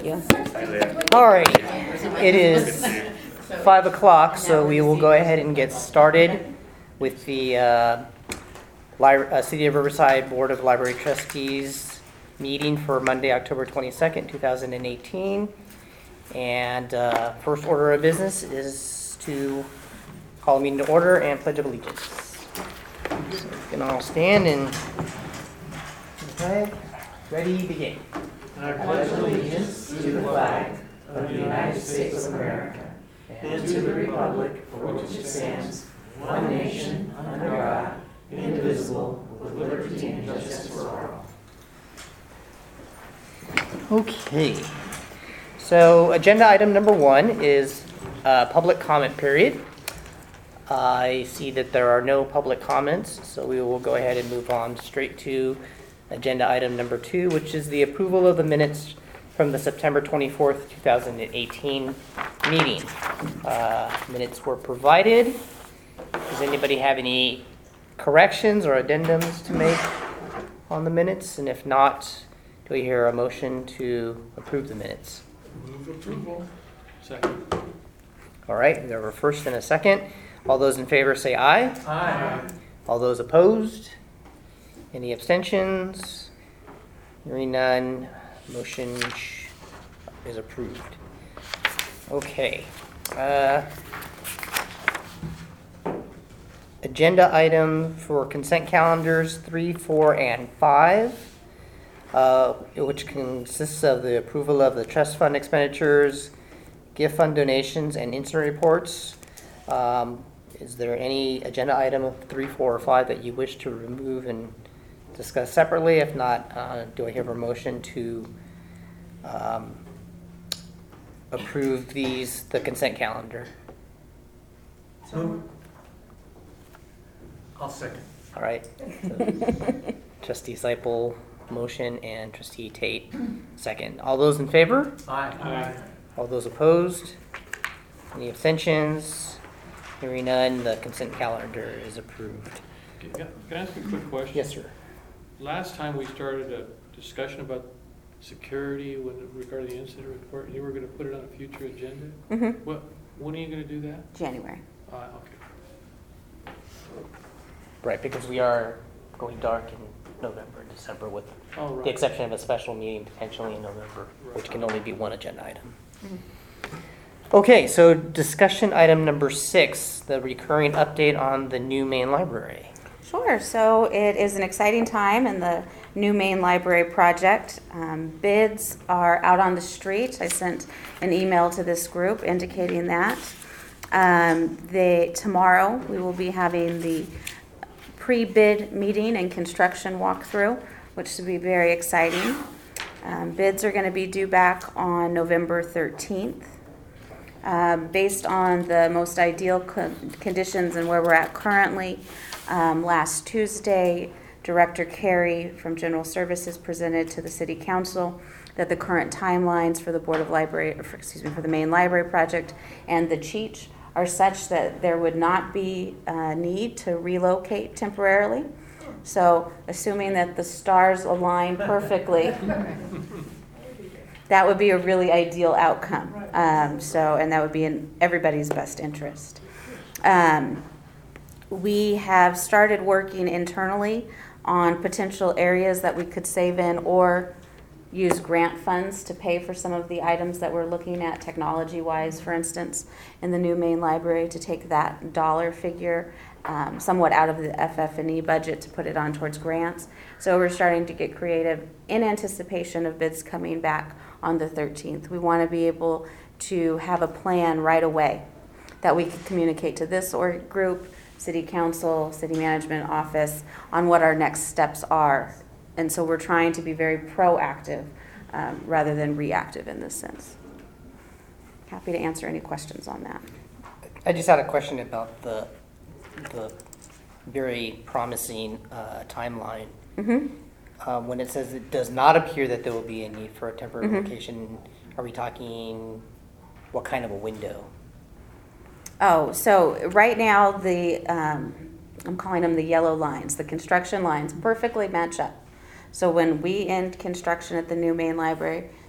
you. All right, it is 5 o'clock, so we will go ahead and get started with the City of Riverside Board of Library Trustees meeting for Monday, October 22nd, 2018. And first order of business is to call a meeting to order and pledge of allegiance. So we can all stand and ready, begin. I pledge allegiance to the flag of the United States of America and to the republic for which it stands, one nation, under God, indivisible, with liberty and justice for all. Okay. So agenda item number 1 is public comment period. I see that there are no public comments, so we will go ahead and move on straight to agenda item number 2, which is the approval of the minutes from the September 24th, 2018 meeting. Minutes were provided. Does anybody have any corrections or addendums to make on the minutes? And if not, do we hear a motion to approve the minutes? Move approval. Second. All right, we have a first and a second. All those in favor say aye. Aye. All those opposed? Any abstentions? Hearing none, motion is approved. Okay. Agenda item for consent calendars 3, 4, and 5, which consists of the approval of the trust fund expenditures, gift fund donations, and incident reports. Is there any agenda item of 3, 4, or 5 that you wish to remove and discuss separately? If not, do I hear a motion to approve the consent calendar? So, I'll second. All right. So, Trustee Seipel, motion, and Trustee Tate, second. All those in favor? Aye. Aye. All those opposed? Any abstentions? Hearing none, the consent calendar is approved. Can I ask a quick question? Yes, sir. Last time we started a discussion about security regarding the incident report, you were going to put it on a future agenda? Mm-hmm. When are you going to do that? January. Okay. Right, because we are going dark in November and December with Oh, right. the exception of a special meeting potentially in November, which can only be one agenda item. Mm-hmm. Okay, so discussion item number 6, the recurring update on the new main library. Sure. So it is an exciting time in the new main library project. Bids are out on the street. I sent an email to this group indicating that. Tomorrow we will be having the pre-bid meeting and construction walkthrough, which should be very exciting. Bids are going to be due back on November 13th. Based on the most ideal conditions and where we're at currently, last Tuesday, Director Carey from General Services presented to the City Council that the current timelines for the Board of Library, for the main library project and the Cheech are such that there would not be a need to relocate temporarily. So, assuming that the stars align perfectly, that would be a really ideal outcome. And that would be in everybody's best interest. We have started working internally on potential areas that we could save in or use grant funds to pay for some of the items that we're looking at technology-wise, for instance, in the new main library, to take that dollar figure somewhat out of the FF&E budget to put it on towards grants. So we're starting to get creative in anticipation of bids coming back on the 13th. We want to be able to have a plan right away that we can communicate to this group, City Council, City Management Office, on what our next steps are. And so we're trying to be very proactive rather than reactive in this sense. Happy to answer any questions on that. I just had a question about the very promising timeline. Mm-hmm. When it says it does not appear that there will be a need for a temporary Mm-hmm. location, are we talking what kind of a window? Oh, so right now I'm calling them the yellow lines, the construction lines perfectly match up. So when we end construction at the new main library,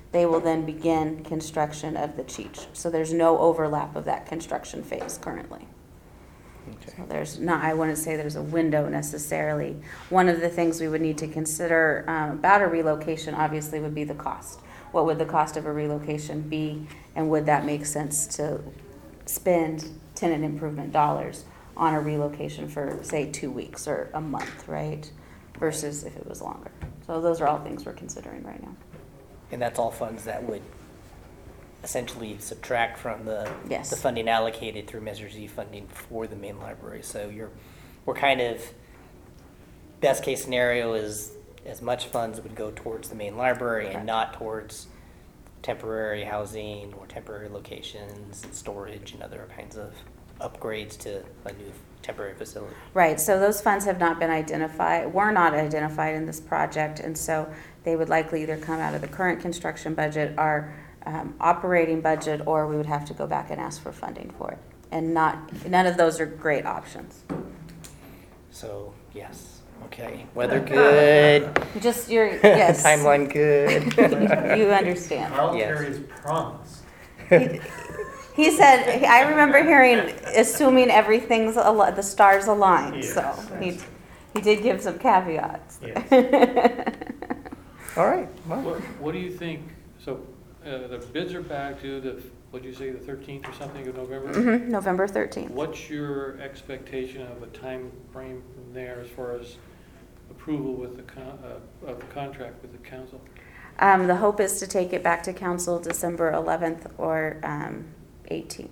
they will then begin construction of the Cheech. So there's no overlap of that construction phase currently. Okay. So there's not, I wouldn't say there's a window necessarily. One of the things we would need to consider about a relocation obviously would be the cost. What would the cost of a relocation be, and would that make sense to spend tenant improvement dollars on a relocation for, say, 2 weeks or a month, right? Versus if it was longer. So those are all things we're considering right now. And that's all funds that would essentially subtract from the Yes. the funding allocated through Measure Z funding for the main library. So we're kind of, best case scenario is as much funds would go towards the main library and Correct. not towards temporary housing or temporary locations and storage and other kinds of upgrades to a new temporary facility. Right, so those funds have not been identified, were not identified in this project, and so they would likely either come out of the current construction budget, our operating budget, or we would have to go back and ask for funding for it. And none of those are great options. So, yes, okay. Weather good, Yes. timeline good. You understand. Carl Yes. Terry's promise. He said, I remember hearing, assuming everything's, the stars align, so Yes. he did give some caveats. Yes. All right, well, What do you think, so the bids are back to the, what'd you say, the 13th or something of November? Mhm, November 13th. What's your expectation of a time frame from there as far as approval with of the contract with the council? The hope is to take it back to council December 11th or 18th.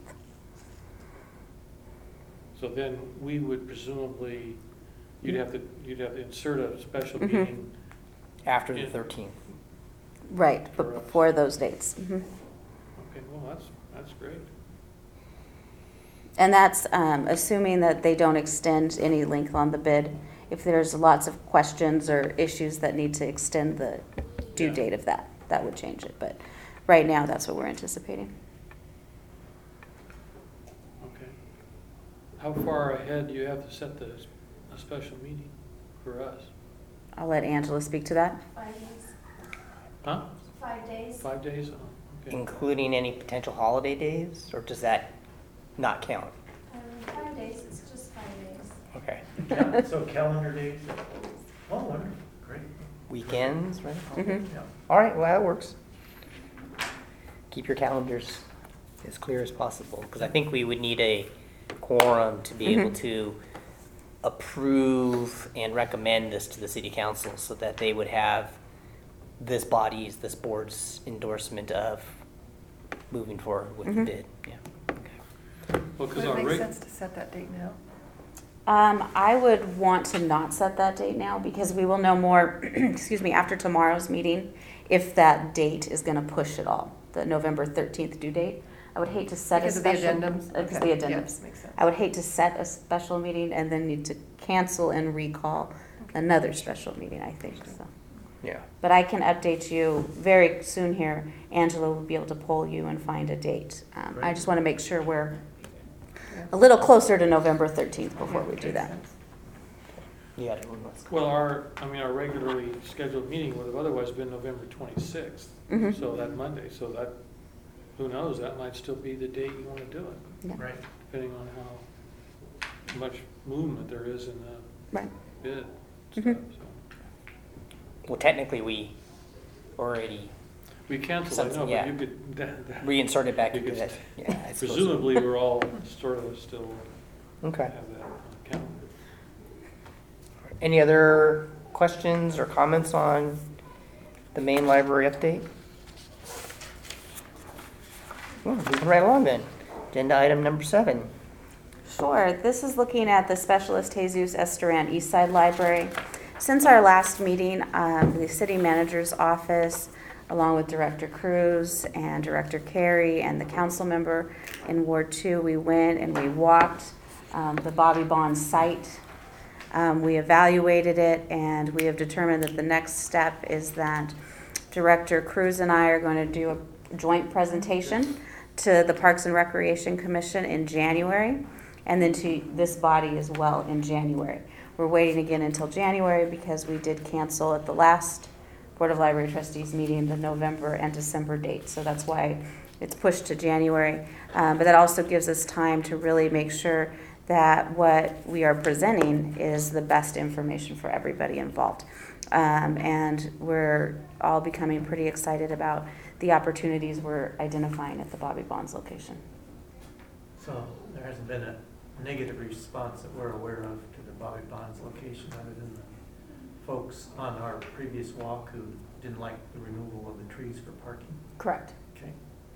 So then we would presumably, you'd have to insert a special Mhm. meeting. after the Yeah. 13th. Right, For but us. before those dates. Mhm. Okay, well, that's great. And that's assuming that they don't extend any length on the bid. If there's lots of questions or issues that need to extend the due Yeah. date of that would change it. But right now, that's what we're anticipating. Okay. How far ahead do you have to set a special meeting for us? I'll let Angela speak to that. 5 days. Huh? 5 days. 5 days? Oh, okay. Including any potential holiday days, or does that not count? 5 days, it's just 5 days. Okay. So calendar days? Oh, wonderful, great. Weekends, right? Mhm. Yeah. All right, well, that works. Keep your calendars as clear as possible, because I think we would need a quorum to be able Mhm. to approve and recommend this to the city council so that they would have this board's endorsement of moving forward with the Mhm. bid. Yeah. Okay. Well, 'cause Would it our make reg- sense to set that date now? I would want to not set that date now because we will know more, excuse me, after tomorrow's meeting, if that date is going to push at all, the November 13th due date. I would hate to set a Because of the special. addendums? Because Okay, the yeah, addendums. makes sense. I would hate to set a special meeting and then need to cancel and recall another special meeting, I think, so. Yeah. But I can update you very soon here. Angela will be able to poll you and find a date. I just want to make sure we're a little closer to November 13th before we do that. You got it. Let's- Well, our regularly scheduled meeting would have otherwise been November 26th. Mhm. So that Monday, so that, who knows, that might still be the date you want to do it, Yeah. Right. depending on how much movement there is in the Right. bid Mhm. stuff, so. Well, technically, we already We canceled, I Something, know, yeah. but you could, that- reinserted back You into could- that. Yeah, I suppose so. presumably, we're all sort of still Okay. have that on the calendar. Any other questions or comments on the main library update? Well, moving right along then. Agenda item number 7. Sure. This is looking at the Specialist Jesus Esteran East Side Library. Since our last meeting, the city manager's office, along with Director Cruz and Director Carey and the council member in Ward 2, we went and we walked the Bobby Bond site. We evaluated it, and we have determined that the next step is that Director Cruz and I are going to do a joint presentation to the Parks and Recreation Commission in January, and then to this body as well in January. We're waiting again until January because we did cancel at the last Board of Library Trustees meeting the November and December date, so that's why it's pushed to January. But that also gives us time to really make sure that what we are presenting is the best information for everybody involved. And we're all becoming pretty excited about the opportunities we're identifying at the Bobby Bonds location. So there hasn't been a negative response that we're aware of to the Bobby Bonds location, other than the folks on our previous walk who didn't like the removal of the trees for parking? Correct. Okay.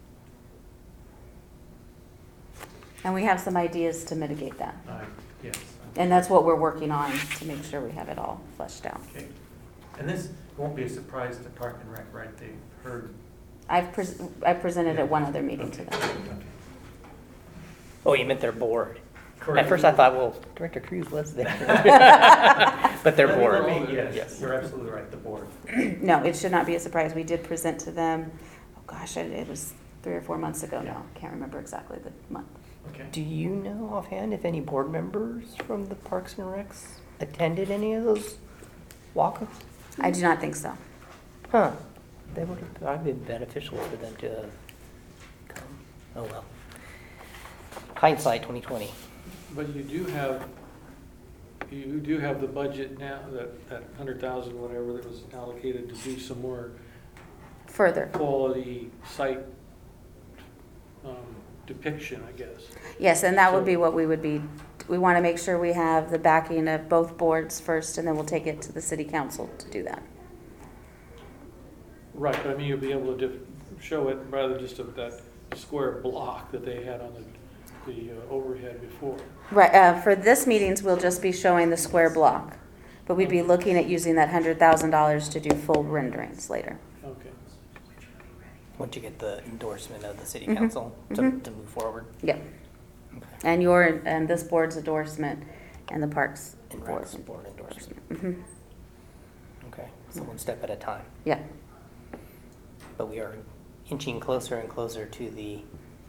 And we have some ideas to mitigate that. Yes. And that's what we're working on to make sure we have it all fleshed out. Okay. And this won't be a surprise to Park and Rec, right? They've heard. I presented at one other meeting to them. Okay. Oh, you meant their board. Correct. At first I thought, well, Director Cruz was there. But their board. Yes, Yes. you're absolutely right, the board. No, it should not be a surprise. We did present to them, oh gosh, it was 3 or 4 months ago now. Can't remember exactly the month. Okay. Do you know offhand if any board members from the Parks and Recs attended any of those walk-ups? I do not think so. Huh. They would have probably been beneficial for them to have come. Oh, well. Hindsight 2020. But you do have the budget now, that 100,000, whatever, that was allocated to do some more Further. quality site depiction, I guess. Yes, and that would be what we would be, we want to make sure we have the backing of both boards first, and then we'll take it to the city council to do that. Right, but I mean, you'll be able to show it rather just of that square block that they had on the overhead before. Right, for this meetings, we'll just be showing the square block, but we'd be looking at using that $100,000 to do full renderings later. Okay. Once you get the endorsement of the city Mhm. council to Mhm. move forward. Yep, Okay. and this board's endorsement and the parks And board. Recs board endorsement. Mhm. Okay, so one step at a time. Yeah, But we are inching closer and closer to the,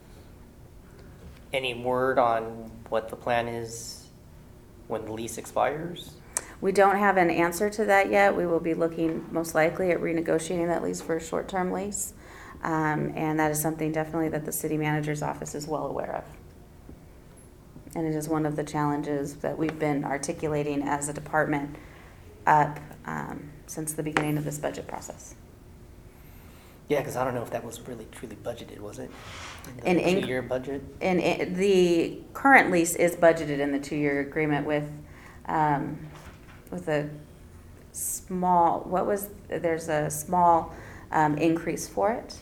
any word on what the plan is when the lease expires? we don't have an answer to that yet. We will be looking most likely at renegotiating that lease for a short-term lease. And that is something definitely that the city manager's office is well aware of. And it is one of the challenges that we've been articulating as a department up since the beginning of this budget process. Yeah, because I don't know if that was really truly budgeted, was it? In The inc- 2-year budget? And the current lease is budgeted in the 2-year agreement with a small, there's a small increase for it.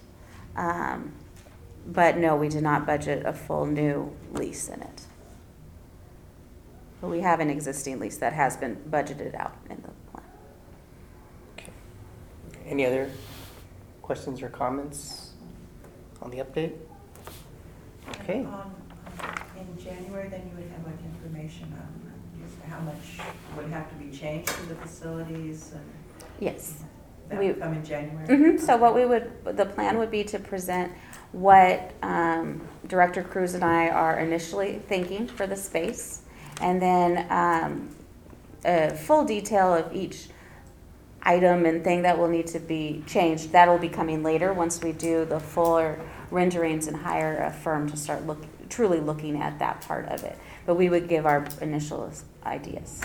But no, we did not budget a full new lease in it. But we have an existing lease that has been budgeted out in the plan. Okay. Any other questions or comments on the update? Okay. In January, then you would have like information on how much would have to be changed to the facilities, and Yes. that We- would come in January? So the plan would be to present what Director Cruz and I are initially thinking for the space, and then a full detail of each item and thing that will need to be changed. That'll be coming later once we do the fuller renderings and hire a firm to start truly looking at that part of it. But we would give our initial ideas.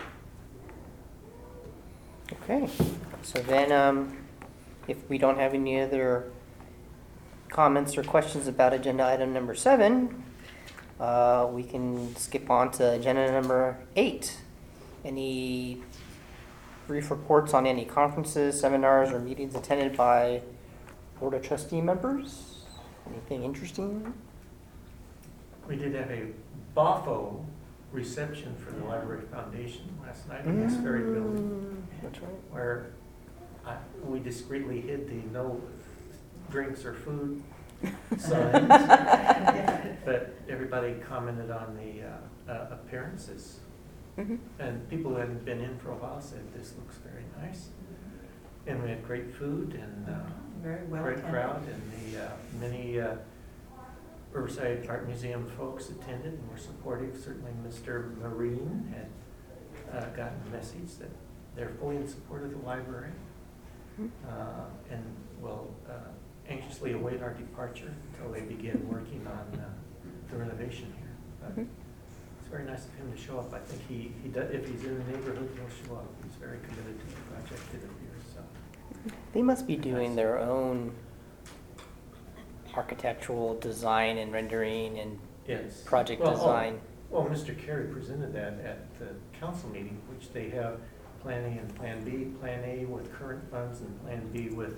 Okay, so then, if we don't have any other comments or questions about agenda item number 7, we can skip on to agenda number 8. Any brief reports on any conferences, seminars, or meetings attended by Board of Trustee members? Anything interesting? We did have a BOFO reception for the Library Foundation last night in this very building, That's right. where we discreetly hid the no drinks or food signs. But everybody commented on the appearances. Mhm. And people who hadn't been in for a while said, this looks very nice. And we had great food and Very well great attended. crowd, and the many Riverside Art Museum folks attended and were supportive. Certainly Mr. Marine had gotten the message that they're fully in support of the library. and will anxiously await our departure until they begin working on the renovation here. But it's very nice of him to show up. I think he does, if he's in the neighborhood, he'll show up. He's very committed to the project it appears, so. They must be doing their own architectural design and rendering and Yes. project Well, design. Well, Mr. Carey presented that at the council meeting, which they have Plan A and Plan B. Plan A with current funds and Plan B with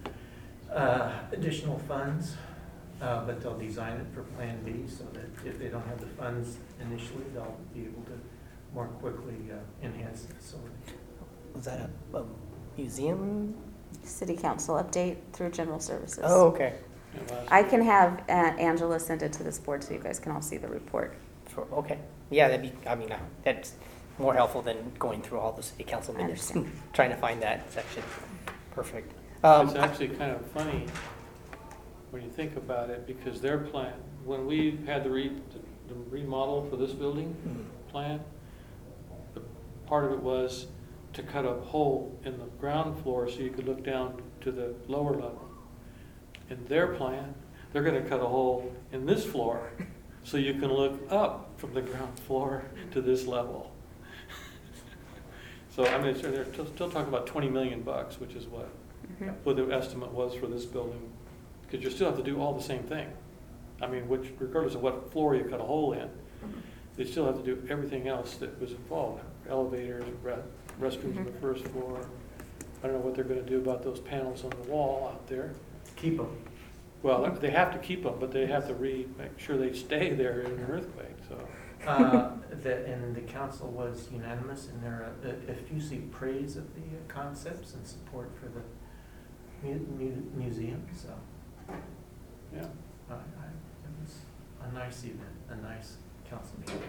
additional funds. But they'll design it for Plan B so that if they don't have the funds initially, they'll be able to more quickly enhance the facility. Was that a museum? City council update through general services. Oh, okay. Yeah, last I week. can have Angela send it to this board so you guys can all see the report. Okay. Yeah, that'd be, I mean, that's more helpful than going through all the city council I minutes, understand. trying to find that section. Perfect. It's actually kind of funny when you think about it, because their plan, when we had the remodel for this building plan, the part of it was to cut a hole in the ground floor so you could look down to the lower level. In their plan, they're gonna cut a hole in this floor so you can look up from the ground floor to this level. So, I mean, they're still talking about $20 million, which is what the estimate was for this building. Because you still have to do all the same thing. I mean, which, regardless of what floor you cut a hole in, they still have to do everything else that was involved. Elevators, restrooms on the first floor. I don't know what they're gonna do about those panels on the wall out there. Keep them. Well, they have to keep them, but they have to make sure they stay there in an earthquake, so. And the council was unanimous in their effusive praise of the concepts and support for the museum, so. Yeah. It was a nice event, a nice council meeting.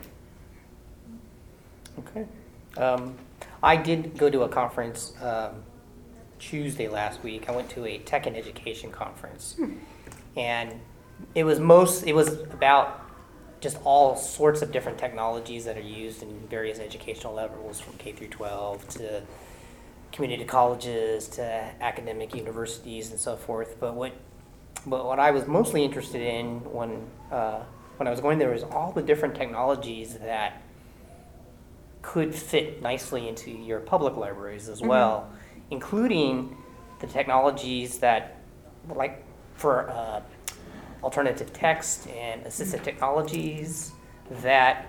Okay. I did go to a conference Tuesday last week. I went to a tech and education conference. And it was about just all sorts of different technologies that are used in various educational levels, from K through 12 to community colleges to academic universities and so forth. But what I was mostly interested in when I was going there was all the different technologies that could fit nicely into your public libraries as well, including the technologies that, like for alternative text and assistive technologies that,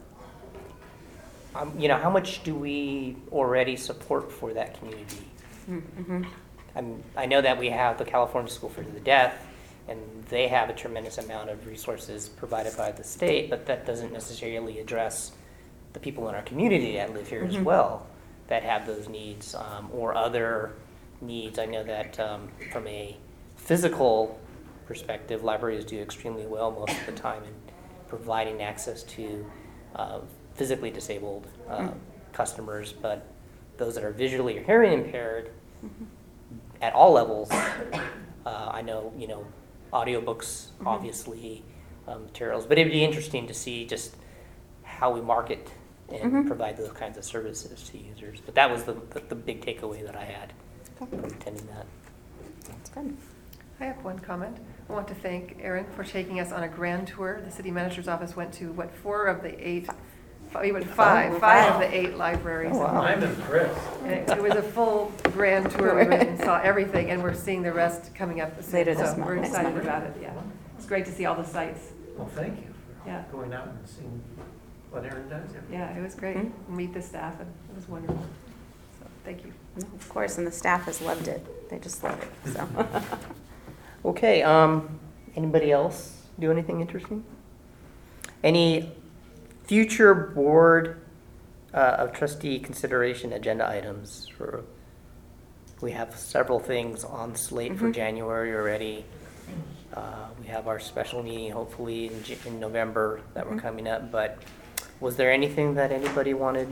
how much do we already support for that community? I know that we have the California School for the Deaf, and they have a tremendous amount of resources provided by the state, but that doesn't necessarily address the people in our community that live here as well that have those needs, or other needs. I know that from a physical perspective, libraries do extremely well most of the time in providing access to physically disabled customers, but those that are visually or hearing impaired at all levels, I know, audiobooks, obviously, materials, but it'd be interesting to see just how we market and provide those kinds of services to users. But that was the big takeaway that I had from attending that. That's good. I have one comment. I want to thank Erin for taking us on a grand tour. The city manager's office went to, what, 4 of the 8, we went 5 of the 8 libraries. Oh, wow. I'm impressed. And it was a full grand tour. We went and saw everything, and we're seeing the rest coming up soon. Later this So month, we're next excited month. about it, yeah. It's great to see all the sites. Well, thank you Yeah. for going out and seeing what Erin does. Yeah, it was great. Meet the staff, and it was wonderful. So, thank you. No, of course, and the staff has loved it. They just love it, so. Okay, anybody else do anything interesting? Any future board of trustee consideration agenda items? We have several things on slate for January already. We have our special meeting hopefully in November that we're coming up, but was there anything that anybody wanted?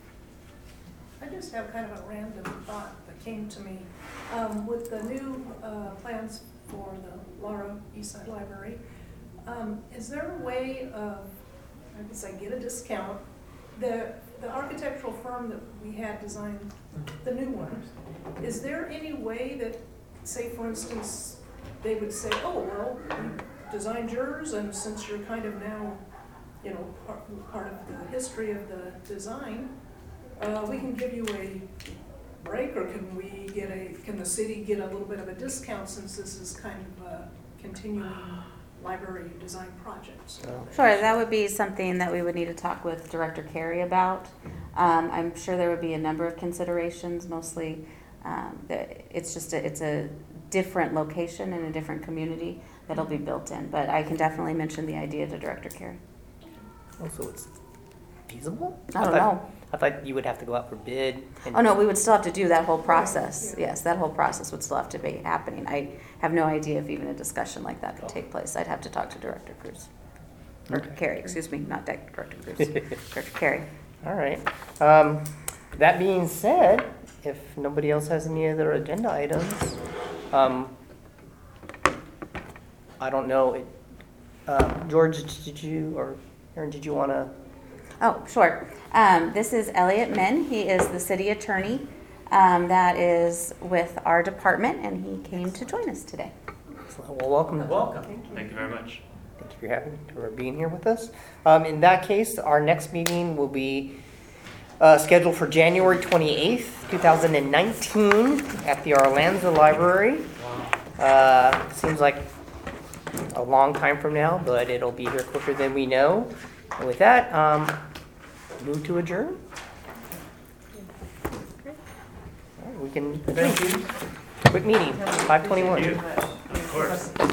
I just have kind of a random thought that came to me. With the new plans for the Laura Eastside Library, is there a way of, I guess I get a discount, the architectural firm that we had design the new one, is there any way that, say, for instance, they would say, oh, well, you designed yours, and since you're kind of now, you know, part of the history of the design, we can give you a break, or can the city get a little bit of a discount since this is kind of a continuing library design project? So Sure, that would be something that we would need to talk with Director Carey about. I'm sure there would be a number of considerations, mostly it's a different location in a different community that'll be built in. But I can definitely mention the idea to Director Carey. Also, it's feasible? I don't know. I thought you would have to go out for bid. Oh, no, we would still have to do that whole process. Yes, that whole process would still have to be happening. I have no idea if even a discussion like that could take place. I'd have to talk to Director Cruz. Director Carey, excuse me, not Director Cruz. Director Carey. All right. That being said, if nobody else has any other agenda items, I don't know. George, did you, or Erin, did you want to? Oh, sure. This is Elliot Min. He is the city attorney that is with our department, and he came to join us today. Well, welcome. Welcome. Thank you very much. Thank you for being here with us. In that case, our next meeting will be scheduled for January 28th, 2019 at the Arlanza Library. Seems like a long time from now, but it'll be here quicker than we know. And with that, move to adjourn. All right, we can adjourn. Quick meeting, 5:21. Of course.